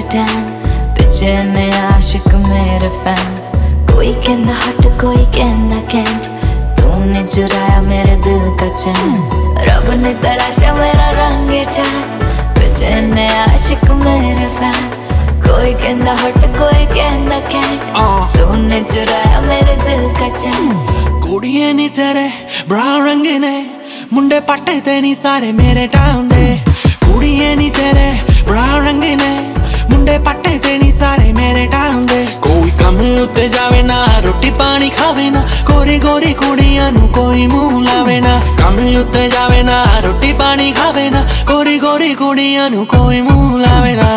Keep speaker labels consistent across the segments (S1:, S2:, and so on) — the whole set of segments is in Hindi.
S1: टैन पिछे ने आशिक मेरे फैन। कोई कहंदा हट कोई कहंदा कैंट, तूने चुराया मेरे दिल का चैन। रब ने तराशा मेरा रंग चार, पिछे ने आशिक मेरे फैन। कोई कहंदा हट कोई कहंदा कैंट, तूने चुराया मेरे दिल का चैन।
S2: कुड़िए नी तेरे ब्राउन रंग ने, मुंडे पट्टे ते नी सारे मेरे टाउन दे। कुड़िए नी तेरे ब्राउन रंग ने, मुंडे पट्टे ते नी सारे मेरे टाउन दे। कोई कम उत्ते जावे ना, रोटी पानी खावे ना, गोरी गोरी कुड़ियां नू कोई मुंह लावे ना। कम उत्ते जावे ना, रोटी पानी खावे ना, गोरी गोरी कुड़ियां नू कोई मुंह लावे ना।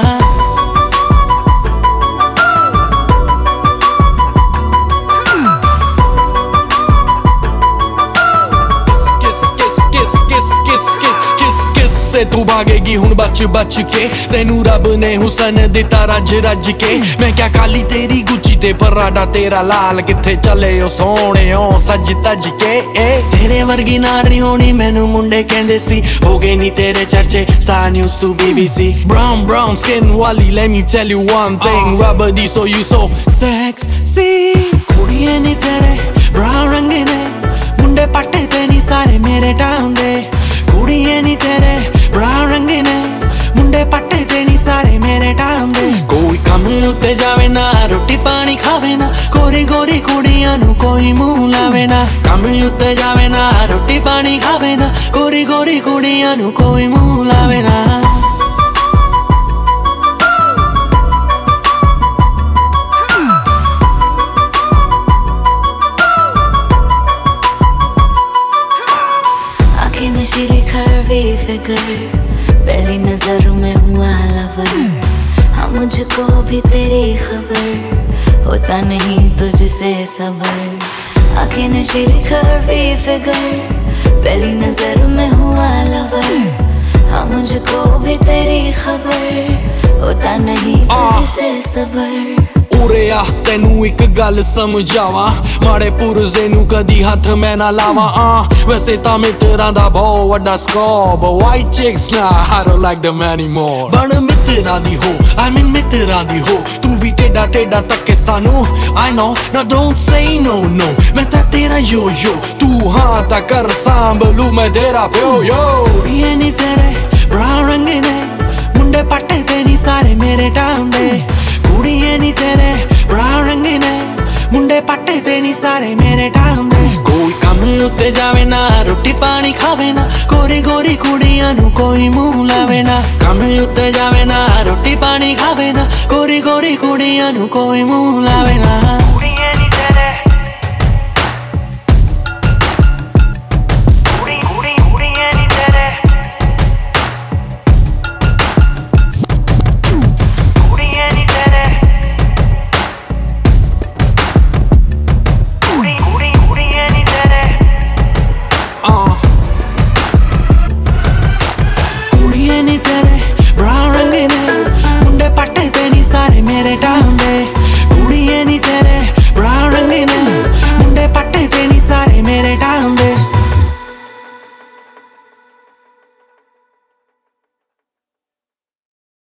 S2: से तू भागेगी हुण बच बच के, तेनू रब ने हुसन दिता रज रज के। मैं क्या काली तेरी गुची ते पराडा तेरा लाल, किथे चले ओ सोने ओ सज तज के। तेरे वर्गी नारी होनी मैनू मुंडे कहंदे सी, हो गए नी तेरे चर्चे star news to BBC। Brown brown skin वाली let me tell you one thing, रब दी so you so sexy। कुड़िए नी तेरे ब्राउन रंग ने, मुंडे पट्टे ते नी सारे मेरे टाउन दे। कुड़िए नी तेरे ब्राउन रंग ने, मुंडे पट्टे ते नी सारे मेरे टाउन दे। कोई कम उत्ते जावे ना, रोटी पानी खावे ना, गोरी गोरी कुड़ियां नू कोई मुंह लावे ना। कम उत्ते जावे ना, रोटी पानी खावे ना, गोरी गोरी कुड़ियां नू कोई मुंह लावे ना।
S1: नशीली खरवी फिगर, पहली नजर में हुआ लवर। हाँ मुझको भी तेरी खबर, होता नहीं तुझसे सबर। आंखें नशीली खरवी फिगर, पहली नजर में हुआ लवर। हाँ मुझको भी तेरी खबर, होता नहीं तुझसे सबर।
S2: उरे आ तेनू एक गल समझावा, माड़े पुरजे नू कदी हथ मैं ना लावा। वैसे तां मित्तरां दा बहुत वड्डा स्कोप, वाइट चिक्स ना I don't like them anymore। बन मित्तरां दी हो I mean मित्तरां दी हो, तू भी टेढ़ा टेढ़ा तके सानू I know now don't say no no। मैं तां तेरा यो यो, तू हाँ तां कर सांभलू मैं तेरा प्यो यो। कुड़िए नी तेरे ब्राउन रंग ने, मुंडे पट्टे ते नी सारे मेरे टाउन दे। कुड़िए नी तेरे ब्राउन रंग ने, मुंडे पट्टे ते नी सारे मेरे टाउन दे। कोई कम उत्ते जावे ना, रोटी पानी खावे ना, गोरी गोरी कुड़ियां नू कोई मुंह लावे ना। कम उत्ते जावे ना, रोटी पानी खावे ना, गोरी गोरी कुड़ियां नू कोई मुंह लावे ना।